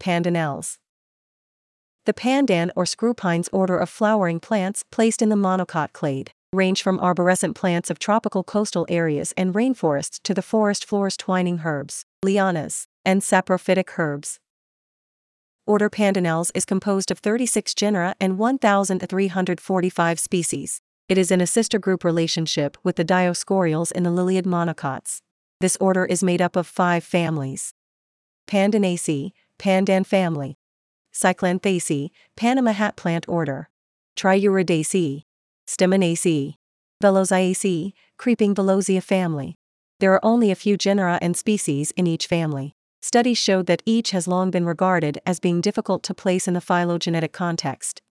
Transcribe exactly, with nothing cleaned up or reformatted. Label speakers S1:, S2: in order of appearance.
S1: Pandanales. The pandan or screwpines order of flowering plants placed in the monocot clade range from arborescent plants of tropical coastal areas and rainforests to the forest floors twining herbs, lianas, and saprophytic herbs. Order Pandanales is composed of thirty-six genera and one thousand three hundred forty-five species. It is in a sister group relationship with the Dioscoriales in the liliad monocots. This order is made up of five families. Pandanaceae, pandan family. Cyclanthaceae, Panama hat plant order. Triuridaceae, Staminaceae. Velosiaceae, creeping Velosia family. There are only a few genera and species in each family. Studies showed that each has long been regarded as being difficult to place in the phylogenetic context.